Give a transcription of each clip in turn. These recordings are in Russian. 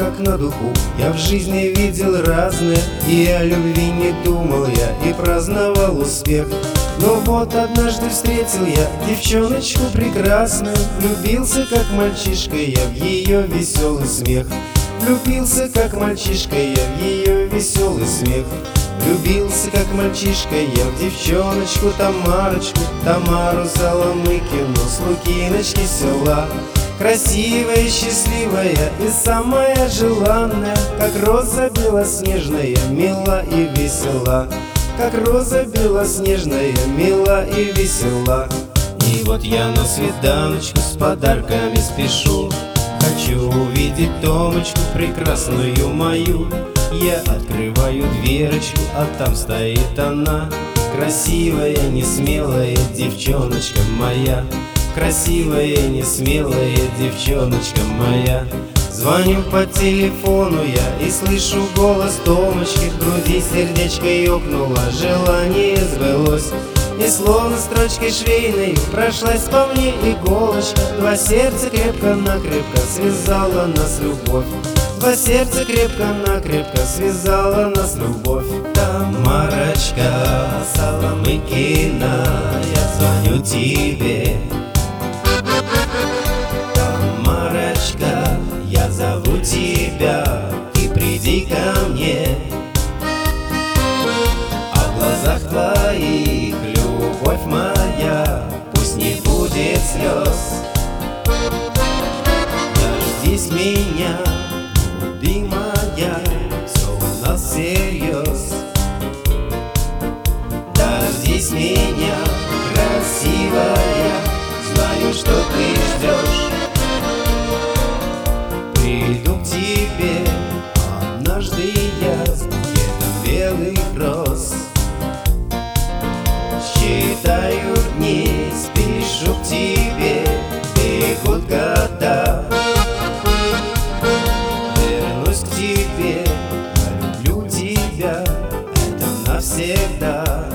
как на духу. Я в жизни видел разное, и о любви не думал я, и праздновал успех. Но вот однажды встретил я девчоночку прекрасную, влюбился как мальчишка я в ее веселый смех. Влюбился как мальчишка я в ее веселый смех. Влюбился как мальчишка я в девчоночку Тамарочку, Тамару Соломыкину с Лукиночки села. Красивая, счастливая и самая желанная, как роза белоснежная, мила и весела. Как роза белоснежная, мила и весела. И вот я на свиданочку с подарками спешу. Хочу увидеть Томочку прекрасную мою. Я открываю дверочку, а там стоит она. Красивая, несмелая девчоночка моя. Красивая, несмелая девчоночка моя. Звоню по телефону я и слышу голос Томочки. В груди сердечко ёкнуло, желание сбылось. И словно строчкой швейной прошлась по мне иголочка. Два сердца крепко-накрепко связала нас любовь. Два сердца крепко-накрепко связала нас любовь. Тамарочка Соломыкина, я звоню тебе. Тамарочка, я зову тебя, ты приди ко мне. А в глазах твоих любовь моя, пусть не будет слез. Дождись меня, любимая, все у нас всерьез. Дождись меня, красивая, знаю, что ты ждешь. Приду к тебе однажды я с букетом белых роз. Считаю дни, спешу к тебе, бегут года. Вернусь к тебе, полюблю тебя, это навсегда.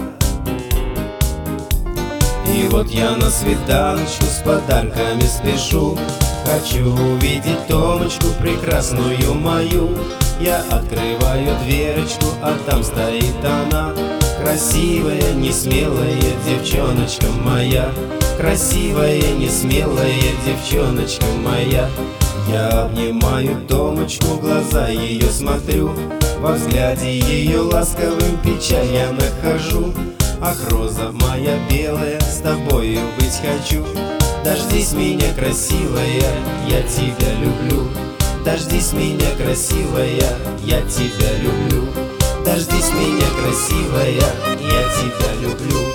И вот я на свиданочку с подарками спешу. Хочу увидеть Томочку прекрасную мою. Я открываю дверочку, а там стоит она. Красивая, несмелая девчоночка моя. Красивая, несмелая девчоночка моя. Я обнимаю Томочку, в глаза ее смотрю. Во взгляде ее ласковым печаль я нахожу. Ах, роза моя белая, с тобою быть хочу. Дождись меня, красивая, я тебя люблю. Дождись меня, красивая, я тебя люблю. Дождись меня, красивая, я тебя люблю.